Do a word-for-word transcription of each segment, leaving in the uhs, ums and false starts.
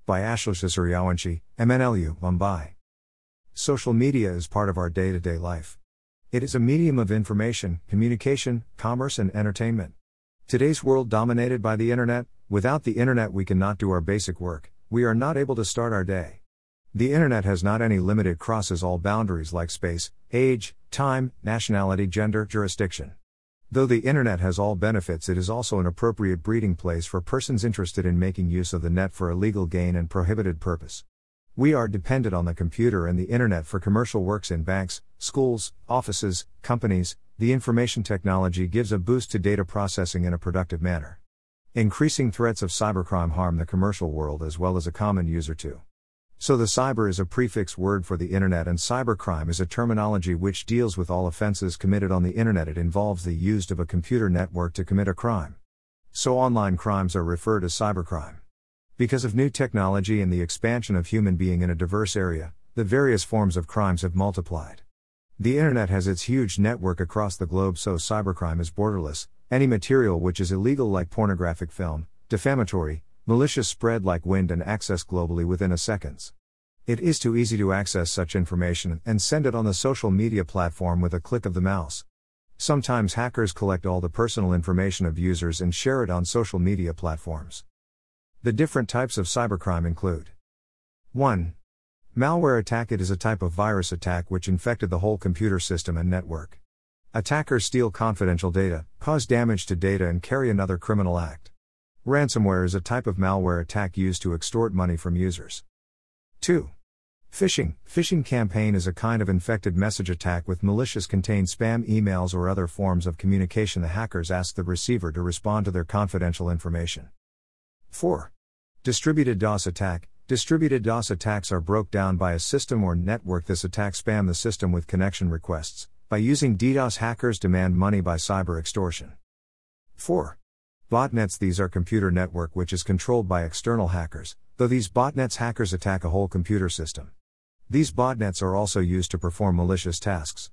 By Ashlesh Suryawanshi, M N L U, Mumbai. Social media is part of our day-to-day life. It is a medium of information, communication, commerce and entertainment. Today's world dominated by the internet. Without the internet we cannot do our basic work, we are not able to start our day. The internet has not any limit, it crosses all boundaries like space, age, time, nationality, gender, jurisdiction. Though the internet has all benefits, it is also an appropriate breeding place for persons interested in making use of the net for illegal gain and prohibited purpose. We are dependent on the computer and the internet for commercial works in banks, schools, offices, companies. The information technology gives a boost to data processing in a productive manner. Increasing threats of cybercrime harm the commercial world as well as a common user too. So the cyber is a prefix word for the internet, and cybercrime is a terminology which deals with all offenses committed on the internet. It involves the use of a computer network to commit a crime. So online crimes are referred as cybercrime. Because of new technology and the expansion of human being in a diverse area, the various forms of crimes have multiplied. The internet has its huge network across the globe, so cybercrime is borderless. Any material which is illegal like pornographic film, defamatory, malicious spread like wind and access globally within a seconds. It is too easy to access such information and send it on the social media platform with a click of the mouse. Sometimes hackers collect all the personal information of users and share it on social media platforms. The different types of cybercrime include: one. Malware attack. It is a type of virus attack which infected the whole computer system and network. Attackers steal confidential data, cause damage to data and carry another criminal act. Ransomware is a type of malware attack used to extort money from users. two. Phishing. Phishing campaign is a kind of infected message attack with malicious contained spam emails or other forms of communication. The hackers ask the receiver to respond to their confidential information. four. Distributed DOS attack. Distributed DOS attacks are broke down by a system or network. This attack spam the system with connection requests. By using DDoS, hackers demand money by cyber extortion. four. Botnets. These are computer network which is controlled by external hackers, though these botnets hackers attack a whole computer system. These botnets are also used to perform malicious tasks.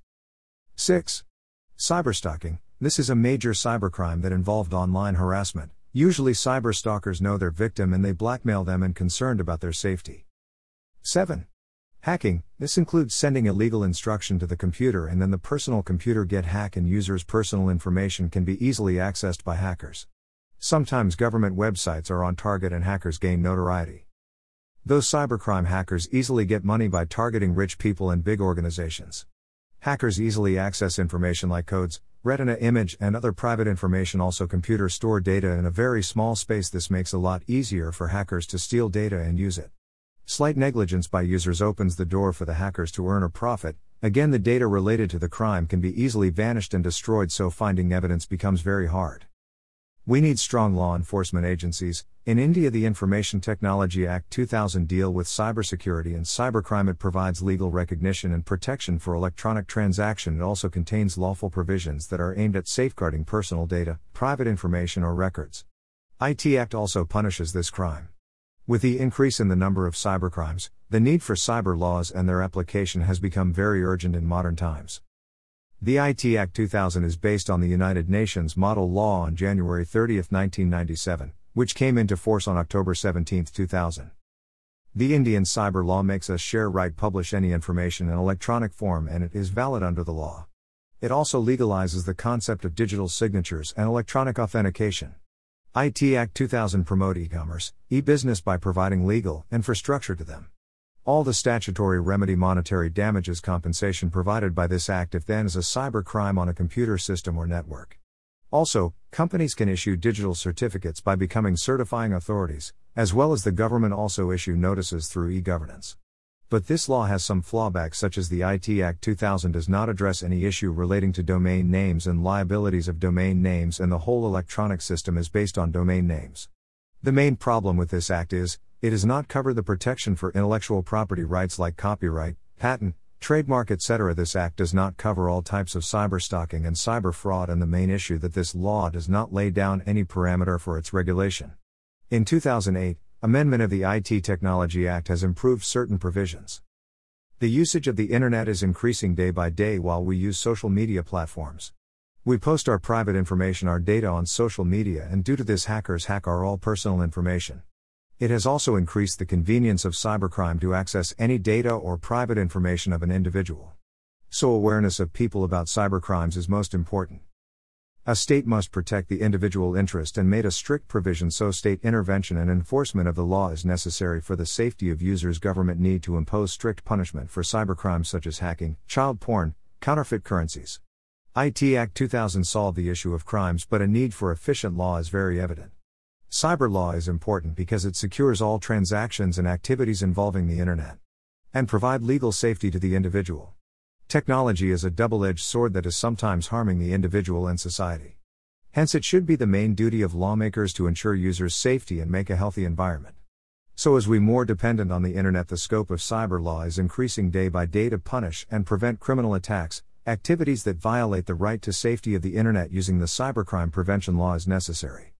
six. Cyberstalking. This is a major cybercrime that involved online harassment. Usually cyberstalkers know their victim and they blackmail them and concerned about their safety. seven. Hacking. This includes sending illegal instruction to the computer and then the personal computer get hacked and users' personal information can be easily accessed by hackers. Sometimes government websites are on target and hackers gain notoriety. Those cybercrime hackers easily get money by targeting rich people and big organizations. Hackers easily access information like codes, retina image and other private information. Also computers store data in a very small space. This makes a lot easier for hackers to steal data and use it. Slight negligence by users opens the door for the hackers to earn a profit. Again, the data related to the crime can be easily vanished and destroyed, so finding evidence becomes very hard. We need strong law enforcement agencies. In India, the Information Technology Act two thousand deal with cybersecurity and cybercrime. It provides legal recognition and protection for electronic transaction. It also contains lawful provisions that are aimed at safeguarding personal data, private information or records. I T Act also punishes this crime. With the increase in the number of cybercrimes, the need for cyber laws and their application has become very urgent in modern times. The I T Act two thousand is based on the United Nations Model Law on January thirtieth nineteen ninety-seven, which came into force on October seventeenth two thousand. The Indian cyber law makes us share, write, publish any information in electronic form, and it is valid under the law. It also legalizes the concept of digital signatures and electronic authentication. I T Act two thousand promote e-commerce, e-business by providing legal infrastructure to them. All the statutory remedy monetary damages compensation provided by this act if then is a cyber crime on a computer system or network. Also, companies can issue digital certificates by becoming certifying authorities, as well as the government also issue notices through e-governance. But this law has some fallbacks, such as the I T Act two thousand does not address any issue relating to domain names and liabilities of domain names, and the whole electronic system is based on domain names. The main problem with this act is, it does not cover the protection for intellectual property rights like copyright, patent, trademark, et cetera. This act does not cover all types of cyberstalking and cyber fraud, and the main issue that this law does not lay down any parameter for its regulation. In two thousand eight, amendment of the I T Technology Act has improved certain provisions. The usage of the internet is increasing day by day while we use social media platforms. We post our private information, our data on social media, and due to this hackers hack our all personal information. It has also increased the convenience of cybercrime to access any data or private information of an individual. So awareness of people about cybercrimes is most important. A state must protect the individual interest and made a strict provision so state intervention and enforcement of the law is necessary for the safety of users. Government need to impose strict punishment for cybercrimes such as hacking, child porn, counterfeit currencies. I T Act two thousand solved the issue of crimes, but a need for efficient law is very evident. Cyber law is important because it secures all transactions and activities involving the internet and provide legal safety to the individual. Technology is a double-edged sword that is sometimes harming the individual and society. Hence it should be the main duty of lawmakers to ensure users' safety and make a healthy environment. So as we more dependent on the internet, the scope of cyber law is increasing day by day to punish and prevent criminal attacks, activities that violate the right to safety of the internet. Using the cybercrime prevention law is necessary.